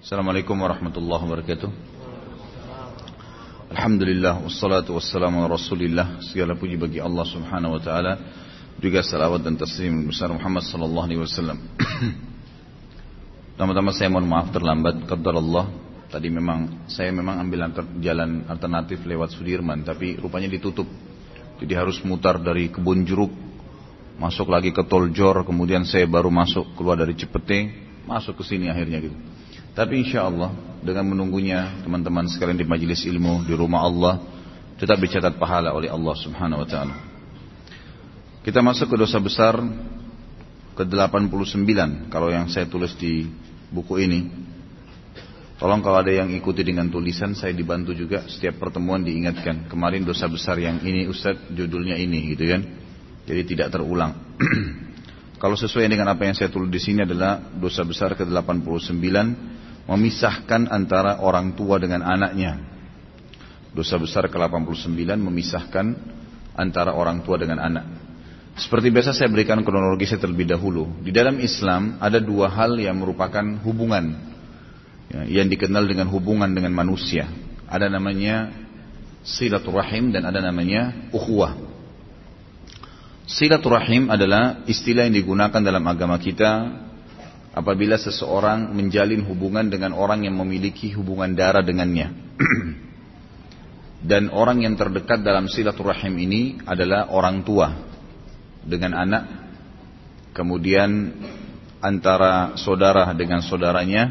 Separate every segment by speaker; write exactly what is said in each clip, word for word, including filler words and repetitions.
Speaker 1: Assalamualaikum warahmatullahi wabarakatuh. Alhamdulillah, wassalatu wassalamu ala rasulillah. Segala puji bagi Allah subhanahu wa ta'ala, juga salawat dan taslim besar Muhammad sallallahu alaihi wasallam. Pertama-tama saya mohon maaf terlambat, qadarullah. Tadi memang saya memang ambil jalan alternatif lewat Sudirman, tapi rupanya ditutup. Jadi harus mutar dari Kebun Jeruk, masuk lagi ke Tol Jor, kemudian saya baru masuk keluar dari Cipete, masuk ke sini akhirnya gitu. Tapi insya Allah dengan menunggunya teman-teman sekalian di majelis ilmu di rumah Allah tetap dicatat pahala oleh Allah subhanahu wa ta'ala. Kita masuk ke dosa besar ke delapan puluh sembilan kalau yang saya tulis di buku ini. Tolong kalau ada yang ikuti dengan tulisan, saya dibantu juga setiap pertemuan diingatkan. Kemarin dosa besar yang ini Ustaz judulnya ini gitu kan. Jadi tidak terulang. Kalau sesuai dengan apa yang saya tulis di sini adalah dosa besar ke delapan puluh sembilan, memisahkan antara orang tua dengan anaknya. Dosa besar ke delapan puluh sembilan memisahkan antara orang tua dengan anak. Seperti biasa saya berikan kronologi saya terlebih dahulu. Di dalam Islam ada dua hal yang merupakan hubungan ya, yang dikenal dengan hubungan dengan manusia. Ada namanya silaturahim dan ada namanya ukhuwah. Silaturahim adalah istilah yang digunakan dalam agama kita apabila seseorang menjalin hubungan dengan orang yang memiliki hubungan darah dengannya. Dan orang yang terdekat dalam silaturahim ini adalah orang tua dengan anak, kemudian antara saudara dengan saudaranya,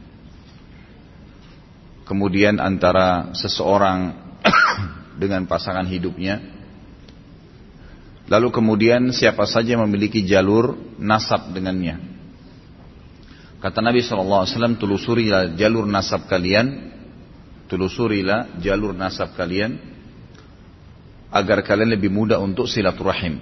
Speaker 1: kemudian antara seseorang dengan pasangan hidupnya, lalu kemudian siapa saja memiliki jalur nasab dengannya. Kata Nabi shallallahu alaihi wasallam, telusurilah jalur nasab kalian, telusurilah jalur nasab kalian, agar kalian lebih mudah untuk silaturahim.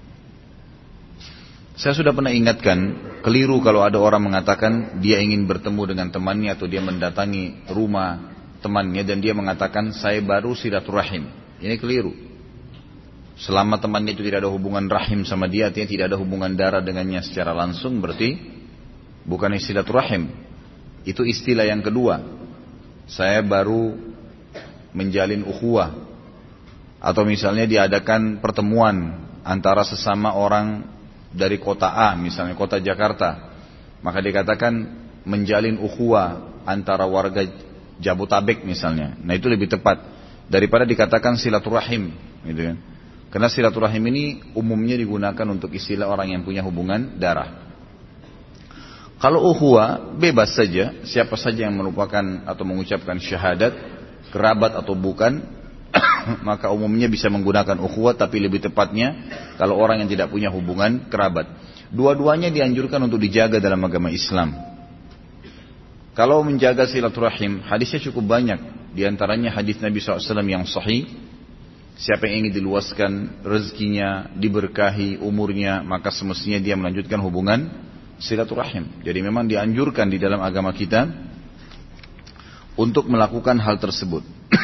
Speaker 1: Saya sudah pernah ingatkan, keliru kalau ada orang mengatakan dia ingin bertemu dengan temannya atau dia mendatangi rumah temannya dan dia mengatakan saya baru silaturahim. Ini keliru. Selama temannya itu tidak ada hubungan rahim sama dia, artinya tidak ada hubungan darah dengannya secara langsung, berarti bukan silaturahim. Itu istilah yang kedua. Saya baru menjalin ukhuwah. Atau misalnya diadakan pertemuan antara sesama orang dari kota A, misalnya kota Jakarta, maka dikatakan menjalin ukhuwah antara warga Jabotabek misalnya. Nah itu lebih tepat daripada dikatakan silaturahim, gitu kan? Karena silaturahim ini umumnya digunakan untuk istilah orang yang punya hubungan darah. Kalau ukhuwah bebas saja, siapa saja yang merupakan atau mengucapkan syahadat, kerabat atau bukan, maka umumnya bisa menggunakan ukhuwah, tapi lebih tepatnya kalau orang yang tidak punya hubungan kerabat. Dua-duanya dianjurkan untuk dijaga dalam agama Islam. Kalau menjaga silaturahim, hadisnya cukup banyak. Di antaranya hadis Nabi shallallahu alaihi wasallam yang sahih. Siapa yang ingin diluaskan rezekinya, diberkahi umurnya, maka semestinya dia melanjutkan hubungan silaturahim. Jadi memang dianjurkan di dalam agama kita untuk melakukan hal tersebut.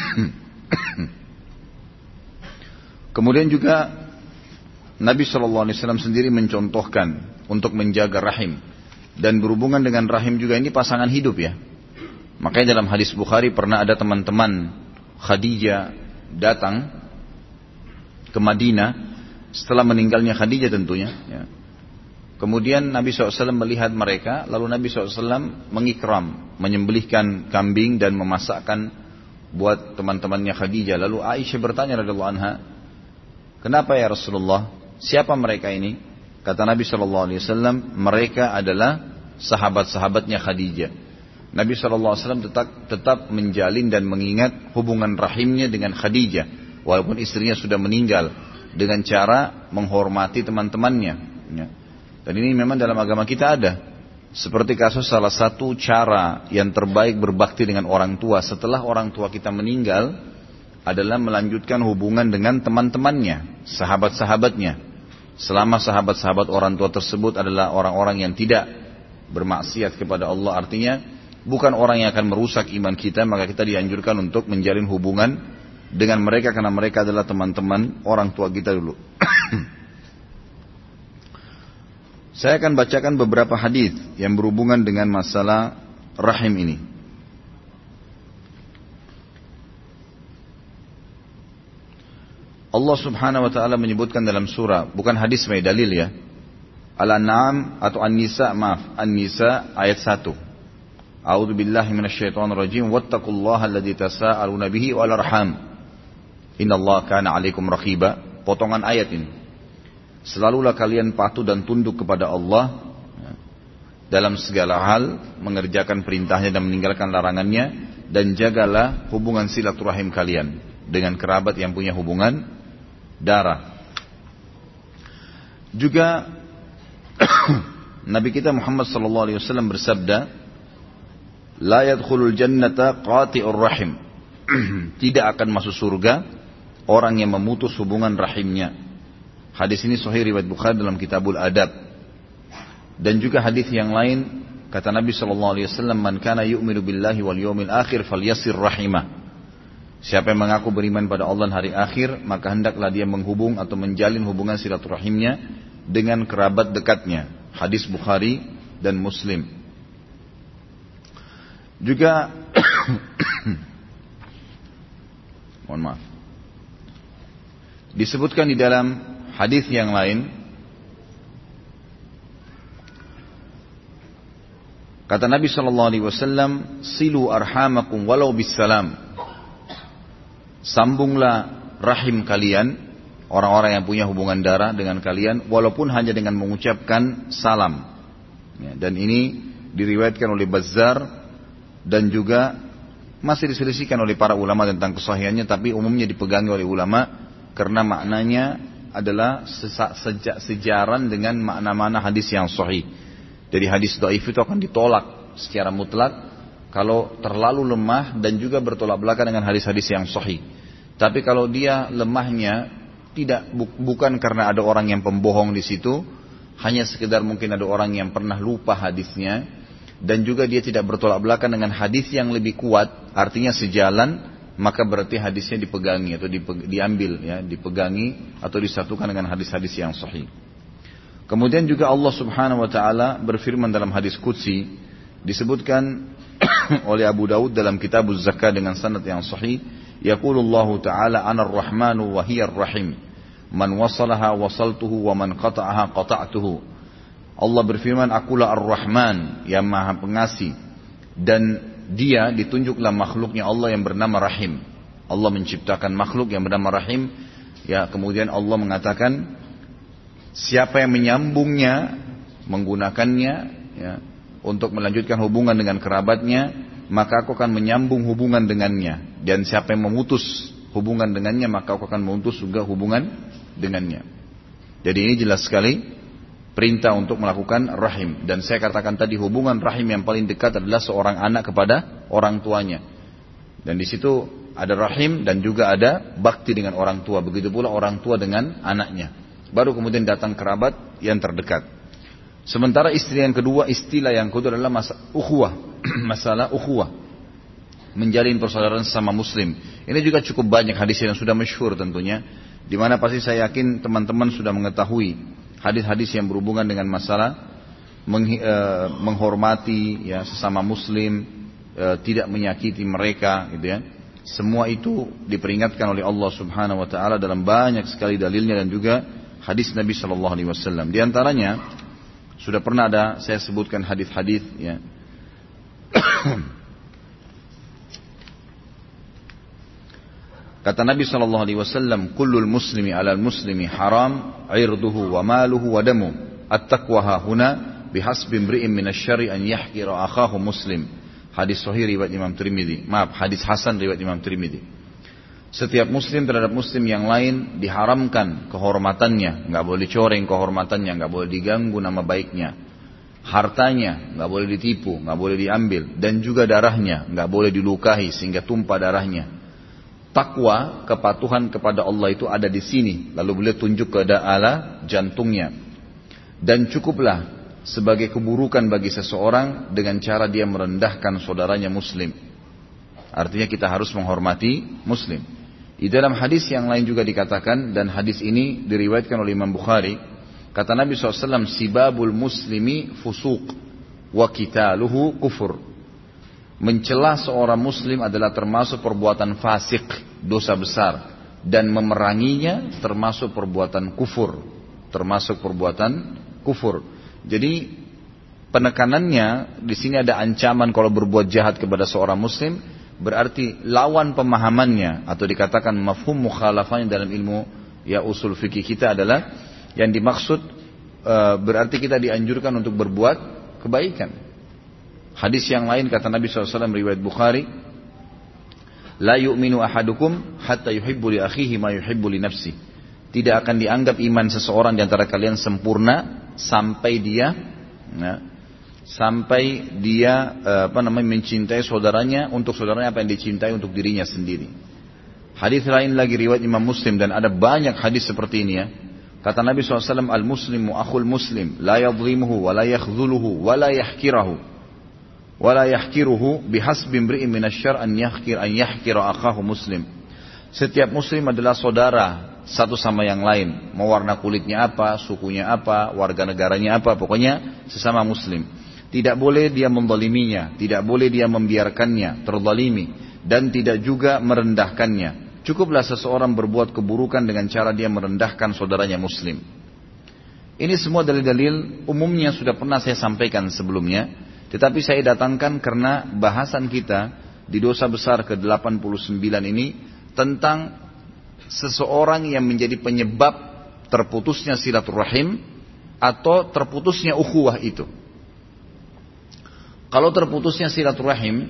Speaker 1: Kemudian juga Nabi shallallahu alaihi wasallam sendiri mencontohkan untuk menjaga rahim. Dan berhubungan dengan rahim juga ini pasangan hidup ya. Makanya dalam hadis Bukhari pernah ada teman-teman Khadijah datang ke Madinah setelah meninggalnya Khadijah tentunya ya. Kemudian Nabi shallallahu alaihi wasallam melihat mereka, lalu Nabi shallallahu alaihi wasallam mengikram, menyembelihkan kambing dan memasakkan buat teman-temannya Khadijah. Lalu Aisyah bertanya radhiyallahu anha, kenapa ya Rasulullah, siapa mereka ini? Kata Nabi shallallahu alaihi wasallam, mereka adalah sahabat-sahabatnya Khadijah. Nabi shallallahu alaihi wasallam tetap, tetap menjalin dan mengingat hubungan rahimnya dengan Khadijah, walaupun istrinya sudah meninggal, dengan cara menghormati teman-temannya ya. Dan ini memang dalam agama kita ada. Seperti kasus salah satu cara yang terbaik berbakti dengan orang tua setelah orang tua kita meninggal adalah melanjutkan hubungan dengan teman-temannya, sahabat-sahabatnya. Selama sahabat-sahabat orang tua tersebut adalah orang-orang yang tidak bermaksiat kepada Allah, artinya bukan orang yang akan merusak iman kita, maka kita dianjurkan untuk menjalin hubungan dengan mereka karena mereka adalah teman-teman orang tua kita dulu. Saya akan bacakan beberapa hadis yang berhubungan dengan masalah rahim ini. Allah subhanahu wa ta'ala menyebutkan dalam surah, bukan hadis mai dalil ya, Al-An'am atau An-Nisa, maaf, An-Nisa ayat satu. A'udzu billahi minasyaitonir rajim, wattaqullaha alladzi tasaaluna bihi wal arham. Innallaha kana 'alaikum raqiba. Potongan ayat ini. Selalulah kalian patuh dan tunduk kepada Allah dalam segala hal, mengerjakan perintahnya dan meninggalkan larangannya, dan jagalah hubungan silaturahim kalian dengan kerabat yang punya hubungan darah. Juga Nabi kita Muhammad sallallahu alaihi wasallam bersabda, la yadkhulul jannata qati'ur rahim. Tidak akan masuk surga orang yang memutus hubungan rahimnya. Hadis ini sahih riwayat Bukhari dalam Kitabul Adab. Dan juga hadis yang lain, kata Nabi sallallahu alaihi wasallam, man kana yu'minu billahi wal yawmil akhir falyasir rahimah. Siapa yang mengaku beriman pada Allah dan hari akhir, maka hendaklah dia menghubung atau menjalin hubungan silaturahimnya dengan kerabat dekatnya. Hadis Bukhari dan Muslim. Juga mohon maaf, disebutkan di dalam hadis yang lain, kata Nabi sallallahu alaihi wasallam, silu arhamakum walau bisalam. Sambunglah rahim kalian, orang-orang yang punya hubungan darah dengan kalian, walaupun hanya dengan mengucapkan salam. Ya, dan ini diriwayatkan oleh Bazzar dan juga masih diselisihkan oleh para ulama tentang kesahihannya, tapi umumnya dipegangi oleh ulama karena maknanya adalah sejak sejaran dengan makna-makna hadis yang sahih. Jadi hadis dhaif itu akan ditolak secara mutlak kalau terlalu lemah dan juga bertolak belakang dengan hadis-hadis yang sahih. Tapi kalau dia lemahnya tidak bu, bukan karena ada orang yang pembohong di situ, hanya sekedar mungkin ada orang yang pernah lupa hadisnya, dan juga dia tidak bertolak belakang dengan hadis yang lebih kuat, artinya sejalan, maka berarti hadisnya dipegangi atau dipe, diambil, ya, dipegangi atau disatukan dengan hadis-hadis yang sahih. Kemudian juga Allah Subhanahu Wa Taala berfirman dalam hadis qudsi, disebutkan oleh Abu Daud dalam Kitab Az-Zakah dengan sanad yang sahih. Yaqulullahu ta'ala anar rahmanu wa hiyar rahim. Man wasalaha wasaltuhu wa man qata'aha qata'tuhu. Allah berfirman, akulah ar-Rahman yang maha pengasih. Dan dia ditunjuklah makhluknya Allah yang bernama Rahim. Allah menciptakan makhluk yang bernama Rahim. Ya, kemudian Allah mengatakan, siapa yang menyambungnya, menggunakannya, ya, untuk melanjutkan hubungan dengan kerabatnya, maka aku akan menyambung hubungan dengannya. Dan siapa yang memutus hubungan dengannya, maka aku akan memutus juga hubungan dengannya. Jadi ini jelas sekali perintah untuk melakukan rahim. Dan saya katakan tadi, hubungan rahim yang paling dekat adalah seorang anak kepada orang tuanya. Dan di situ ada rahim dan juga ada bakti dengan orang tua. Begitu pula orang tua dengan anaknya. Baru kemudian datang kerabat yang terdekat. Sementara istri yang kedua, istilah yang kedua adalah masalah ukhuwah. Masalah ukhuwah, menjalin persaudaraan sesama muslim. Ini juga cukup banyak hadis yang sudah masyhur tentunya, di mana pasti saya yakin teman-teman sudah mengetahui hadis-hadis yang berhubungan dengan masalah meng, e, menghormati, ya, sesama muslim, e, tidak menyakiti mereka, gitu ya. Semua itu diperingatkan oleh Allah Subhanahu Wa Taala dalam banyak sekali dalilnya dan juga hadis Nabi Sallallahu Alaihi Wasallam. Di antaranya sudah pernah ada saya sebutkan hadis-hadis, ya. Kata Nabi sallallahu alaihi wasallam, kullul muslimi 'alal muslimi haram 'irduhu wa maluhu wa damu. At-taqwa huna bihasbi imri'in minasyarri an yahqira akhahu muslim. Hadis sahih riwayat Imam Tirmidzi. Maaf, hadis hasan riwayat Imam Tirmidzi. Setiap muslim terhadap muslim yang lain diharamkan kehormatannya, enggak boleh dicoreng kehormatannya, enggak boleh diganggu nama baiknya. Hartanya nggak boleh ditipu, nggak boleh diambil, dan juga darahnya nggak boleh dilukai sehingga tumpah darahnya. Takwa, kepatuhan kepada Allah itu ada di sini. Lalu beliau tunjuk ke ala jantungnya. Dan cukuplah sebagai keburukan bagi seseorang dengan cara dia merendahkan saudaranya muslim. Artinya kita harus menghormati muslim. Di dalam hadis yang lain juga dikatakan, dan hadis ini diriwayatkan oleh Imam Bukhari. Kata Nabi shallallahu alaihi wasallam, sibabul muslimi fusuq wa qitaluhu kufur. Mencela seorang muslim adalah termasuk perbuatan fasik, dosa besar. dan memeranginya termasuk perbuatan kufur, termasuk perbuatan kufur. Jadi penekanannya di sini ada ancaman kalau berbuat jahat kepada seorang muslim, berarti lawan pemahamannya atau dikatakan mafhum mukhalafahnya dalam ilmu ya usul fikih kita adalah yang dimaksud e, berarti kita dianjurkan untuk berbuat kebaikan. Hadis yang lain kata Nabi shallallahu alaihi wasallam riwayat Bukhari, la yu'minu ahadukum hatta yuhibbu li akhihi ma yuhibbu li nafsi. Tidak akan dianggap iman seseorang di antara kalian sempurna sampai dia ya, sampai dia apa namanya mencintai saudaranya untuk saudaranya apa yang dicintai untuk dirinya sendiri. Hadis lain lagi riwayat Imam Muslim dan ada banyak hadis seperti ini ya. Kata Nabi shallallahu alaihi wasallam, al-muslimu akhul muslim, la yadhlimuhu wa la yakhdhuluhu wa la yahkirahu wa la yahkiruhu bihasbi imri'in minasyarr an yahkir an yahkira akhahu muslim. Setiap muslim adalah saudara satu sama yang lain, mau warna kulitnya apa, sukunya apa, warga negaranya apa, pokoknya sesama muslim. Tidak boleh dia menzaliminya, tidak boleh dia membiarkannya terzalimi, dan tidak juga merendahkannya. Cukuplah seseorang berbuat keburukan dengan cara dia merendahkan saudaranya muslim. Ini semua dalil-dalil umumnya sudah pernah saya sampaikan sebelumnya, tetapi saya datangkan karena bahasan kita di dosa besar ke delapan puluh sembilan ini tentang seseorang yang menjadi penyebab terputusnya silaturahim atau terputusnya ukhuwah itu. Kalau terputusnya silaturahim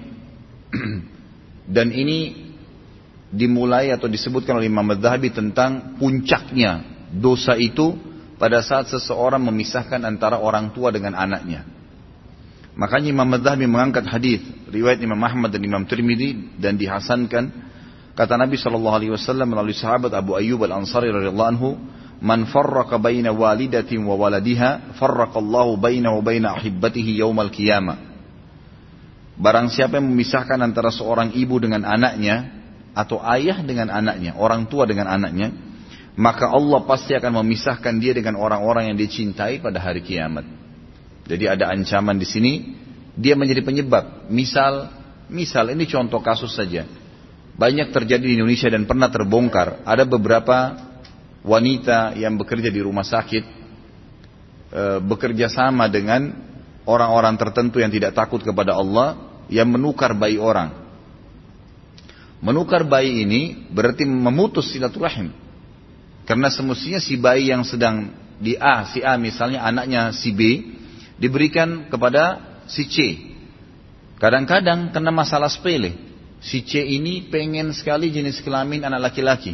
Speaker 1: dan ini dimulai atau disebutkan oleh Imam Adz-Dzahabi tentang puncaknya dosa itu pada saat seseorang memisahkan antara orang tua dengan anaknya. Makanya Imam Adz-Dzahabi mengangkat hadis riwayat Imam Ahmad dan Imam Tirmidzi dan dihasankan, kata Nabi sallallahu alaihi wasallam melalui sahabat Abu Ayyub Al-Ansari radhiyallahu anhu, "Man farraqa baina walidatin wa waladiha, farraqallahu bainahu wa baina ahibbatihi yaumal qiyamah." Barang siapa yang memisahkan antara seorang ibu dengan anaknya atau ayah dengan anaknya, orang tua dengan anaknya, maka Allah pasti akan memisahkan dia dengan orang-orang yang dicintai pada hari kiamat. Jadi ada ancaman di sini, dia menjadi penyebab. Misal, misal ini contoh kasus saja. Banyak terjadi di Indonesia dan pernah terbongkar. Ada beberapa wanita yang bekerja di rumah sakit, e, bekerja sama dengan orang-orang tertentu yang tidak takut kepada Allah, yang menukar bayi orang. Menukar bayi ini berarti memutus silaturahim. Karena semestinya si bayi yang sedang di A, si A misalnya anaknya si B, diberikan kepada si C. Kadang-kadang kena masalah sepele. Si C ini pengen sekali jenis kelamin anak laki-laki.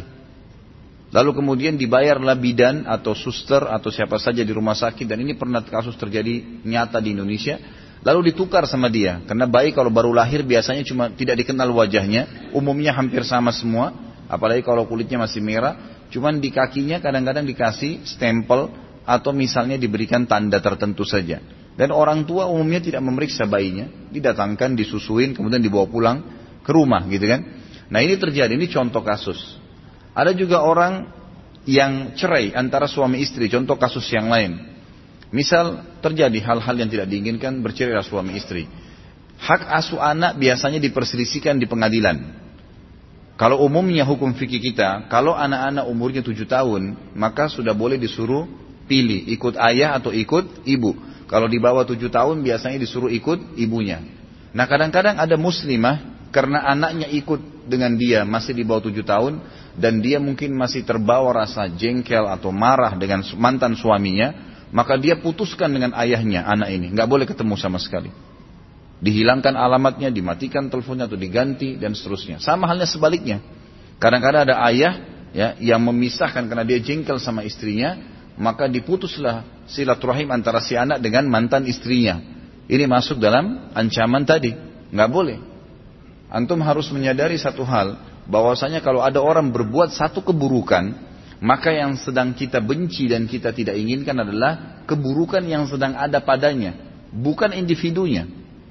Speaker 1: Lalu kemudian dibayarlah bidan atau suster atau siapa saja di rumah sakit. Dan ini pernah kasus terjadi nyata di Indonesia. Lalu ditukar sama dia. Karena bayi kalau baru lahir biasanya cuma tidak dikenal wajahnya. Umumnya hampir sama semua. Apalagi kalau kulitnya masih merah. Cuman di kakinya kadang-kadang dikasih stempel. Atau misalnya diberikan tanda tertentu saja. Dan orang tua umumnya tidak memeriksa bayinya. Didatangkan, disusuin, kemudian dibawa pulang ke rumah gitu kan. Nah ini terjadi, ini contoh kasus. Ada juga orang yang cerai antara suami istri, contoh kasus yang lain. Misal terjadi hal-hal yang tidak diinginkan, bercerailah suami istri. Hak asuh anak biasanya diperselisihkan di pengadilan. Kalau umumnya hukum fikih kita, kalau anak-anak umurnya tujuh tahun, maka sudah boleh disuruh pilih, ikut ayah atau ikut ibu. Kalau di bawah tujuh tahun biasanya disuruh ikut ibunya. Nah kadang-kadang ada muslimah, karena anaknya ikut dengan dia masih di bawah tujuh tahun, dan dia mungkin masih terbawa rasa jengkel atau marah dengan mantan suaminya, maka dia putuskan dengan ayahnya anak ini, nggak boleh ketemu sama sekali. Dihilangkan alamatnya, dimatikan teleponnya atau diganti dan seterusnya. Sama halnya sebaliknya. Kadang-kadang ada ayah ya yang memisahkan karena dia jengkel sama istrinya, maka diputuslah silaturahim antara si anak dengan mantan istrinya. Ini masuk dalam ancaman tadi, nggak boleh. Antum harus menyadari satu hal, bahwasanya kalau ada orang berbuat satu keburukan, maka yang sedang kita benci dan kita tidak inginkan adalah keburukan yang sedang ada padanya, bukan individunya.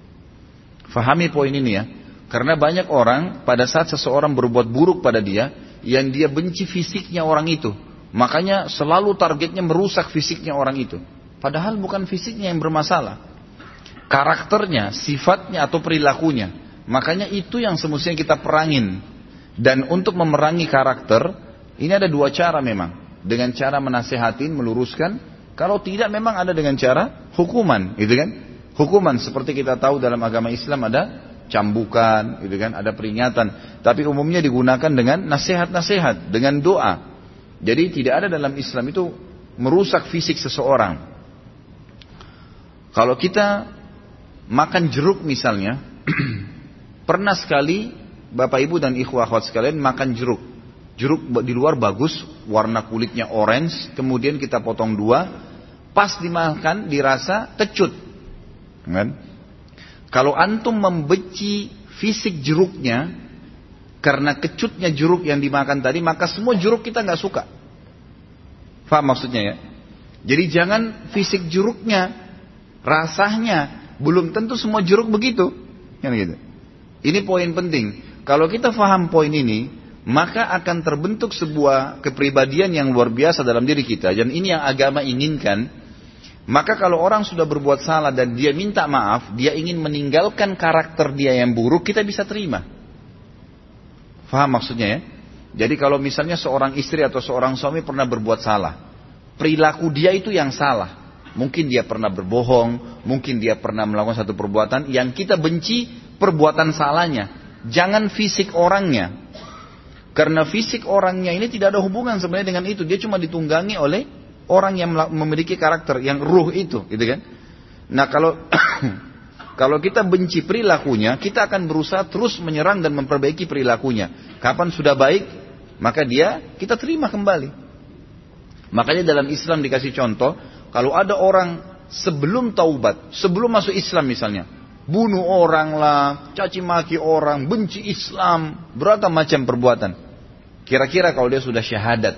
Speaker 1: Fahami poin ini ya. Karena banyak orang pada saat seseorang berbuat buruk pada dia, yang dia benci fisiknya orang itu, makanya selalu targetnya merusak fisiknya orang itu. Padahal bukan fisiknya yang bermasalah, karakternya, sifatnya atau perilakunya. Makanya itu yang semestinya kita perangin. Dan untuk memerangi karakter, Ini ada dua cara memang. Dengan cara menasehatin, meluruskan. Kalau tidak memang ada dengan cara hukuman, gitu kan? Hukuman seperti kita tahu dalam agama Islam ada cambukan, gitu kan? Ada peringatan. Tapi umumnya digunakan dengan nasihat-nasihat, dengan doa. Jadi tidak ada dalam Islam itu merusak fisik seseorang. Kalau kita makan jeruk misalnya, pernah sekali Bapak Ibu dan ikhwah akhwat sekalian makan jeruk. Jeruk di luar bagus, warna kulitnya orange, kemudian kita potong dua, pas dimakan dirasa kecut. Kan? Kalau antum membenci fisik jeruknya, karena kecutnya jeruk yang dimakan tadi, maka semua jeruk kita nggak suka. Faham maksudnya ya? Jadi jangan fisik jeruknya, rasanya, belum tentu semua jeruk begitu. Kan gitu. Ini poin penting. Kalau kita faham poin ini, maka akan terbentuk sebuah kepribadian yang luar biasa dalam diri kita. Dan ini yang agama inginkan. Maka kalau orang sudah berbuat salah dan dia minta maaf, dia ingin meninggalkan karakter dia yang buruk, kita bisa terima. Faham maksudnya ya? Jadi kalau misalnya seorang istri atau seorang suami pernah berbuat salah, perilaku dia itu yang salah. Mungkin dia pernah berbohong, mungkin dia pernah melakukan satu perbuatan yang kita benci perbuatan salahnya. Jangan fisik orangnya. Karena fisik orangnya ini tidak ada hubungan sebenarnya dengan itu. Dia cuma ditunggangi oleh orang yang memiliki karakter, yang ruh itu, gitu kan? Nah kalau kalau kita benci perilakunya, kita akan berusaha terus menyerang dan memperbaiki perilakunya. Kapan sudah baik, maka dia kita terima kembali. Makanya dalam Islam dikasih contoh, kalau ada orang sebelum taubat, sebelum masuk Islam misalnya, bunuh orang lah, caci maki orang, benci Islam, beragam macam perbuatan. Kira-kira kalau dia sudah syahadat,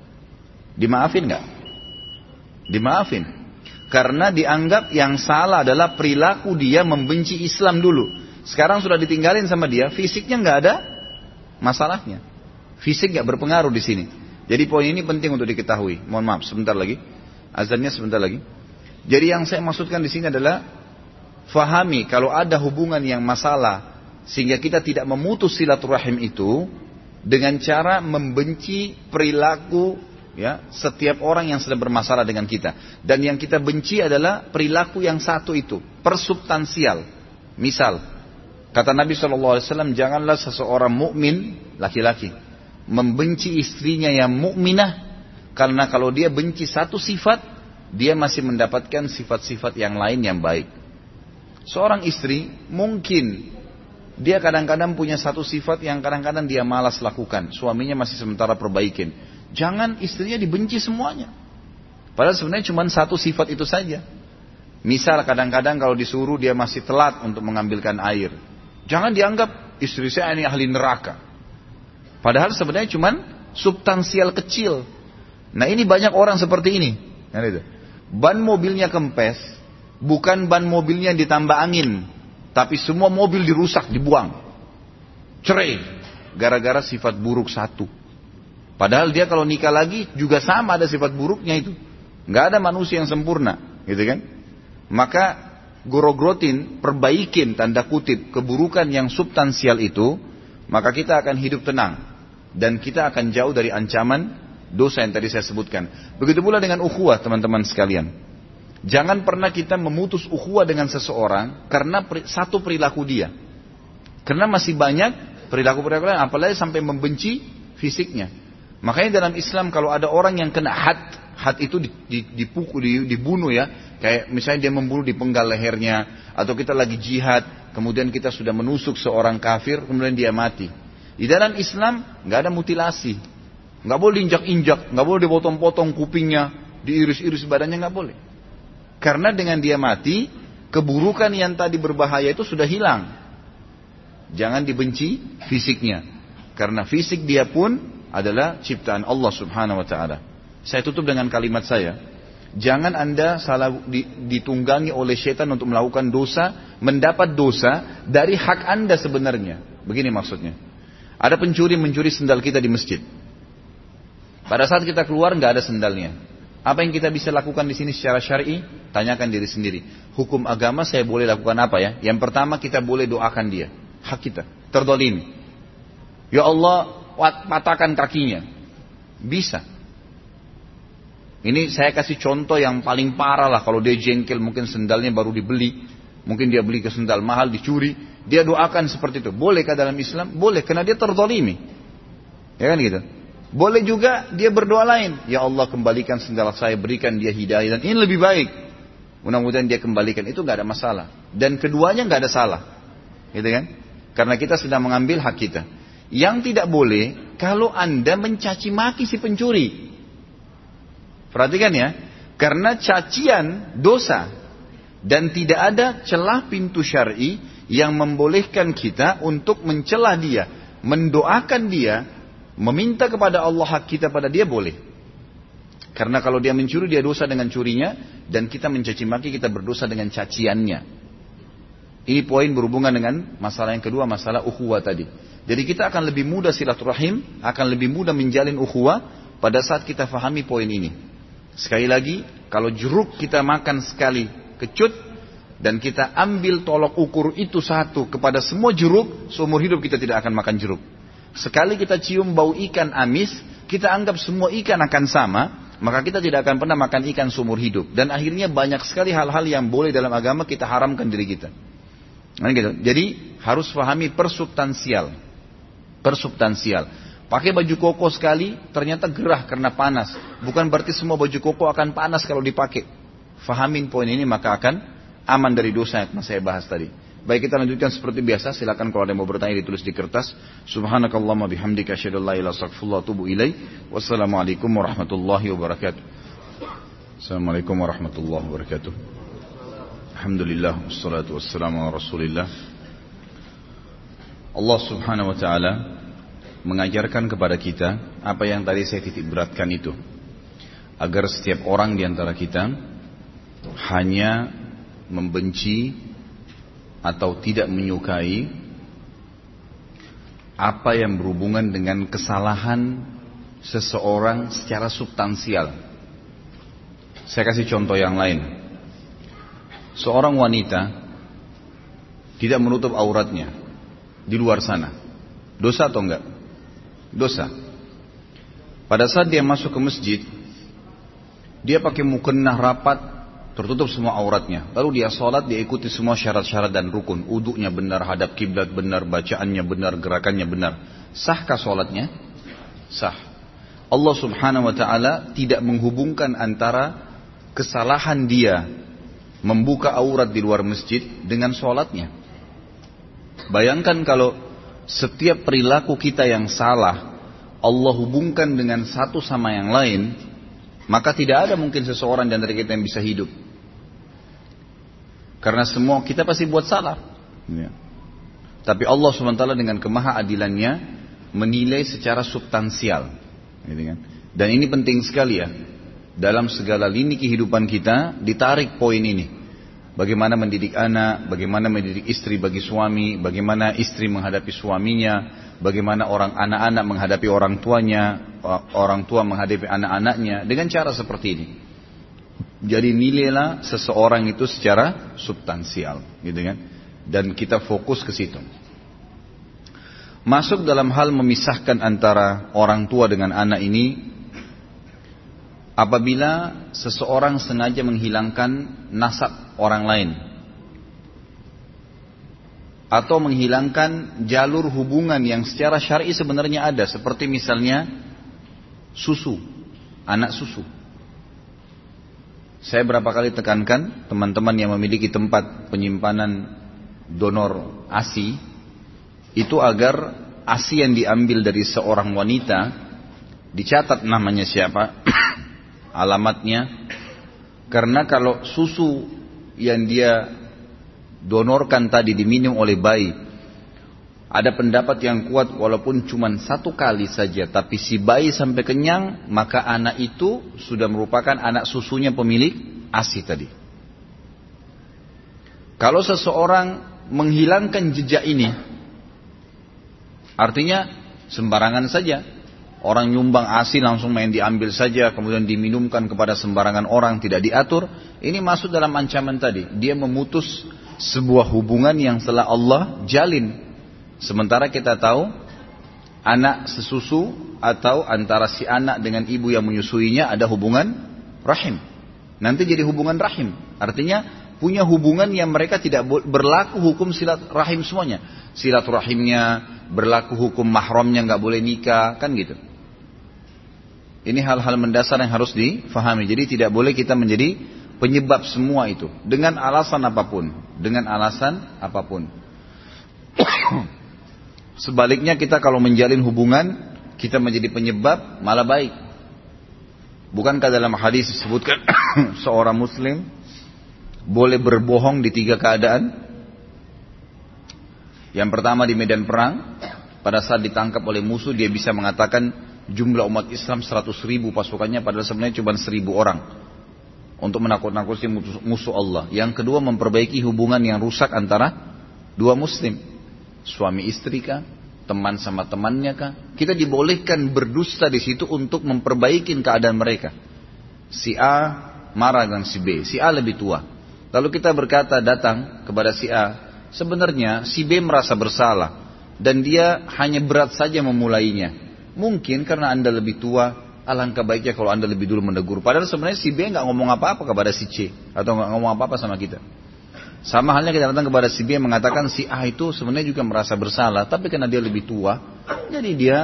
Speaker 1: dimaafin nggak? Dimaafin. Karena dianggap yang salah adalah perilaku dia membenci Islam dulu. Sekarang sudah ditinggalin sama dia, fisiknya nggak ada masalahnya. Fisik nggak berpengaruh di sini. Jadi poin ini penting untuk diketahui. Mohon maaf, sebentar lagi. Azannya sebentar lagi. Jadi yang saya maksudkan di sini adalah fahami kalau ada hubungan yang masalah sehingga kita tidak memutus silaturahim itu dengan cara membenci perilaku ya setiap orang yang sedang bermasalah dengan kita. Dan yang kita benci adalah perilaku yang satu itu, persubstansial. Misal, kata Nabi shallallahu alaihi wasallam, janganlah seseorang mukmin laki-laki membenci istrinya yang mukminah, karena kalau dia benci satu sifat, dia masih mendapatkan sifat-sifat yang lain yang baik. Seorang istri mungkin dia kadang-kadang punya satu sifat yang kadang-kadang dia malas lakukan, suaminya masih sementara perbaikin. Jangan istrinya dibenci semuanya. Padahal sebenarnya cuma satu sifat itu saja. Misal kadang-kadang kalau disuruh dia masih telat untuk mengambilkan air, jangan dianggap istri saya ini ahli neraka. Padahal sebenarnya cuma substansial kecil. Nah ini banyak orang seperti ini. Ban mobilnya kempes, bukan ban mobilnya yang ditambah angin, tapi semua mobil dirusak, dibuang. Cerai, gara-gara sifat buruk satu. Padahal dia kalau nikah lagi juga sama ada sifat buruknya itu. Nggak ada manusia yang sempurna, gitu kan? Maka gorogrotin, perbaikin tanda kutip keburukan yang substansial itu, maka kita akan hidup tenang dan kita akan jauh dari ancaman dosa yang tadi saya sebutkan. Begitu pula dengan ukhuwah teman-teman sekalian. Jangan pernah kita memutus ukhuwah dengan seseorang karena peri, satu perilaku dia. Karena masih banyak perilaku-perilaku lain, apalagi sampai membenci fisiknya. Makanya dalam Islam kalau ada orang yang kena had, had itu dipukul, dibunuh ya. Kayak misalnya dia membunuh dipenggal lehernya, atau kita lagi jihad, kemudian kita sudah menusuk seorang kafir, kemudian dia mati. Di dalam Islam nggak ada mutilasi, nggak boleh injak-injak, nggak boleh dipotong-potong kupingnya, diiris-iris badannya, nggak boleh. Karena dengan dia mati, keburukan yang tadi berbahaya itu sudah hilang. Jangan dibenci fisiknya, karena fisik dia pun adalah ciptaan Allah Subhanahu Wa Taala. Saya tutup dengan kalimat saya. Jangan anda salah ditunggangi oleh setan untuk melakukan dosa, mendapat dosa dari hak anda sebenarnya. Begini maksudnya. Ada pencuri mencuri sendal kita di masjid. Pada saat kita keluar nggak ada sendalnya. Apa yang kita bisa lakukan di sini secara syar'i? Tanyakan diri sendiri. Hukum agama saya boleh lakukan apa ya? Yang pertama kita boleh doakan dia. Hak kita. Terdolimi. Ya Allah, patahkan kakinya. Bisa. Ini saya kasih contoh yang paling parah lah. Kalau dia jengkel, mungkin sendalnya baru dibeli. Mungkin dia beli ke sendal mahal, dicuri. Dia doakan seperti itu. Bolehkah dalam Islam? Boleh, karena dia terzalimi. Ya kan gitu. Boleh juga dia berdoa lain. Ya Allah, kembalikan sendal saya, berikan dia hidayah. Dan ini lebih baik. Mudah-mudahan dia kembalikan. Itu gak ada masalah. Dan keduanya gak ada salah. Gitu kan? Karena kita sedang mengambil hak kita. Yang tidak boleh, kalau Anda mencaci maki si pencuri. Perhatikan ya. Karena cacian dosa. Dan tidak ada celah pintu syar'i yang membolehkan kita untuk mencela dia, mendoakan dia, meminta kepada Allah hak kita pada dia, boleh. Karena kalau dia mencuri, dia dosa dengan curinya, dan kita mencaci maki, kita berdosa dengan caciannya. Ini poin berhubungan dengan masalah yang kedua, masalah ukhuwah tadi. Jadi kita akan lebih mudah silaturahim, akan lebih mudah menjalin ukhuwah pada saat kita fahami poin ini. Sekali lagi, kalau jeruk kita makan sekali kecut, dan kita ambil tolok ukur itu satu kepada semua jeruk, seumur hidup kita tidak akan makan jeruk. Sekali kita cium bau ikan amis, kita anggap semua ikan akan sama, maka kita tidak akan pernah makan ikan seumur hidup. Dan akhirnya banyak sekali hal-hal yang boleh dalam agama kita haramkan diri kita. Nah, gitu. Jadi harus pahami persubstansial. Persubstansial. Pakai baju koko sekali, ternyata gerah karena panas. Bukan berarti semua baju koko akan panas kalau dipakai. Fahamin poin ini, maka akan aman dari dosa yang saya bahas tadi. Baik, kita lanjutkan seperti biasa. Silakan kalau ada yang mau bertanya ditulis di kertas. Subhanakallahumma bihamdika asyhadu an la ilaha illa anta astaghfiruka wa atubu ilaik. Wassalamualaikum warahmatullahi wabarakatuh. Assalamualaikum warahmatullahi wabarakatuh. Alhamdulillah wassalatu wassalamu ala Rasulillah. Allah Subhanahu wa taala mengajarkan kepada kita apa yang tadi saya titik beratkan itu. Agar setiap orang di antara kita hanya membenci atau tidak menyukai apa yang berhubungan dengan kesalahan seseorang secara substansial. Saya kasih contoh yang lain. Seorang wanita tidak menutup auratnya di luar sana. Dosa atau enggak? Dosa. Pada saat dia masuk ke masjid, dia pakai mukennah rapat, tertutup semua auratnya. Lalu dia sholat, dia ikuti semua syarat-syarat dan rukun. Uduknya benar, hadap kiblat benar, bacaannya benar, gerakannya benar. Sahkah sholatnya? Sah. Allah Subhanahu wa taala tidak menghubungkan antara kesalahan dia membuka aurat di luar masjid dengan sholatnya. Bayangkan kalau setiap perilaku kita yang salah Allah hubungkan dengan satu sama yang lain, maka tidak ada mungkin seseorang di antara kita yang bisa hidup. Karena semua kita pasti buat salah. Ya. Tapi Allah subhanahu wa taala dengan kemahaadilannya menilai secara substansial. Gitu kan? Dan ini penting sekali ya. Dalam segala lini kehidupan kita ditarik poin ini. Bagaimana mendidik anak, bagaimana mendidik istri bagi suami, bagaimana istri menghadapi suaminya, bagaimana orang anak-anak menghadapi orang tuanya, orang tua menghadapi anak-anaknya dengan cara seperti ini. Jadi nilailah seseorang itu secara substansial, gitu kan? Dan kita fokus ke situ. Masuk dalam hal memisahkan antara orang tua dengan anak ini, apabila seseorang sengaja menghilangkan nasab orang lain atau menghilangkan jalur hubungan yang secara syar'i sebenarnya ada, seperti misalnya susu, anak susu. Saya berapa kali tekankan teman-teman yang memiliki tempat penyimpanan donor A S I itu agar A S I yang diambil dari seorang wanita dicatat namanya siapa, alamatnya, karena kalau susu yang dia donorkan tadi diminum oleh bayi, ada pendapat yang kuat walaupun cuma satu kali saja, tapi si bayi sampai kenyang, maka anak itu sudah merupakan anak susunya pemilik A S I tadi. Kalau seseorang menghilangkan jejak ini, artinya sembarangan saja. Orang nyumbang A S I langsung main diambil saja, kemudian diminumkan kepada sembarangan orang, tidak diatur. Ini masuk dalam ancaman tadi. Dia memutus sebuah hubungan yang telah Allah jalin. Sementara kita tahu anak sesusu atau antara si anak dengan ibu yang menyusuinya ada hubungan rahim. Nanti jadi hubungan rahim. Artinya punya hubungan yang mereka tidak berlaku hukum silaturahim semuanya. Silaturahimnya berlaku hukum mahramnya nggak boleh nikah, kan gitu. Ini hal-hal mendasar yang harus difahami. Jadi tidak boleh kita menjadi penyebab semua itu dengan alasan apapun, dengan alasan apapun. Sebaliknya kita kalau menjalin hubungan kita menjadi penyebab malah baik. Bukankah dalam hadis disebutkan seorang muslim boleh berbohong di tiga keadaan? Yang pertama di medan perang, pada saat ditangkap oleh musuh dia bisa mengatakan jumlah umat Islam seratus ribu pasukannya padahal sebenarnya cuma seribu orang. Untuk menakut-nakuti musuh Allah. Yang kedua memperbaiki hubungan yang rusak antara dua muslim. Suami istri kah? Teman sama temannya kah? Kita dibolehkan berdusta di situ untuk memperbaiki keadaan mereka. Si A marah dengan si B. Si A lebih tua. Lalu kita berkata datang kepada si A. Sebenarnya si B merasa bersalah. Dan dia hanya berat saja memulainya. Mungkin karena anda lebih tua, alangkah baiknya kalau anda lebih dulu menegur. Padahal sebenarnya si B nggak ngomong apa-apa kepada si C. Atau nggak ngomong apa-apa sama kita. Sama halnya kita datang kepada si B yang mengatakan si A itu sebenarnya juga merasa bersalah. Tapi karena dia lebih tua, jadi dia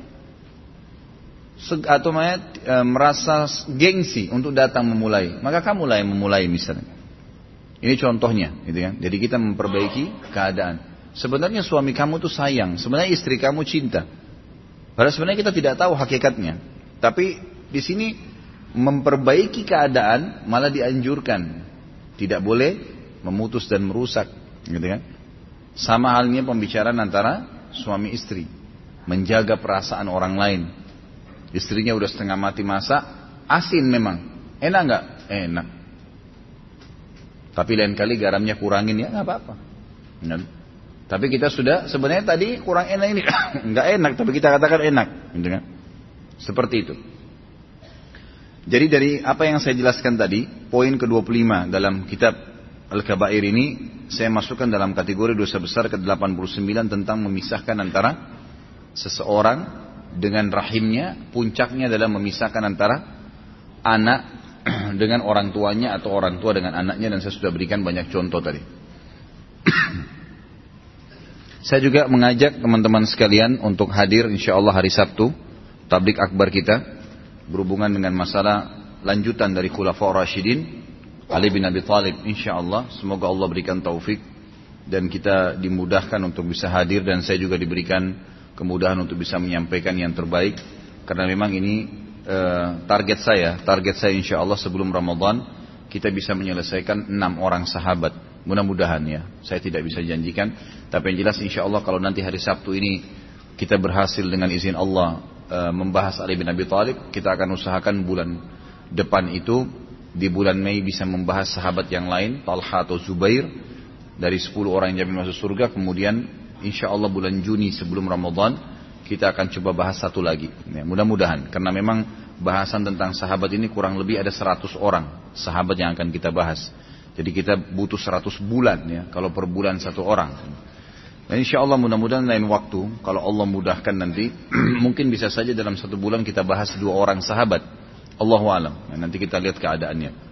Speaker 1: atau e, merasa gengsi untuk datang memulai. Maka kamulah yang memulai misalnya. Ini contohnya, gitu kan? Jadi kita memperbaiki keadaan. Sebenarnya suami kamu tuh sayang, sebenarnya istri kamu cinta. Padahal sebenarnya kita tidak tahu hakikatnya. Tapi di sini memperbaiki keadaan malah dianjurkan. Tidak boleh memutus dan merusak, gitu kan? Sama halnya pembicaraan antara suami istri, menjaga perasaan orang lain. Istrinya udah setengah mati masak, asin memang, enak nggak? Enak. Tapi lain kali garamnya kurangin ya nggak apa-apa. Nah, tapi kita sudah sebenarnya tadi kurang enak ini, nggak enak, tapi kita katakan enak, gitu kan? Seperti itu. Jadi dari apa yang saya jelaskan tadi, poin ke dua puluh lima dalam kitab Al-Kabair ini saya masukkan dalam kategori dosa besar ke delapan puluh sembilan tentang memisahkan antara seseorang dengan rahimnya. Puncaknya adalah memisahkan antara anak dengan orang tuanya atau orang tua dengan anaknya, dan saya sudah berikan banyak contoh tadi. Saya juga mengajak teman-teman sekalian untuk hadir insyaallah hari Sabtu tablik akbar kita berhubungan dengan masalah lanjutan dari Khulafaur Rasyidin Ali bin Abi Thalib, insyaallah. Semoga Allah berikan taufik dan kita dimudahkan untuk bisa hadir, dan saya juga diberikan kemudahan untuk bisa menyampaikan yang terbaik. Karena memang ini e, target saya, target saya insyaallah sebelum Ramadan kita bisa menyelesaikan enam orang sahabat. Mudah-mudahan ya. Saya tidak bisa janjikan, tapi yang jelas insyaallah kalau nanti hari Sabtu ini kita berhasil dengan izin Allah e, membahas Ali bin Abi Thalib, kita akan usahakan bulan depan itu di bulan Mei bisa membahas sahabat yang lain, Talha atau Zubair, dari sepuluh orang yang jamin masuk surga. Kemudian insya Allah bulan Juni sebelum Ramadan kita akan coba bahas satu lagi ya, mudah-mudahan, karena memang bahasan tentang sahabat ini kurang lebih ada seratus orang sahabat yang akan kita bahas. Jadi kita butuh seratus bulan ya, kalau per bulan satu orang. Dan insya Allah mudah-mudahan lain waktu kalau Allah mudahkan nanti mungkin bisa saja dalam satu bulan kita bahas dua orang sahabat. Allahu alam. Nanti kita lihat keadaannya.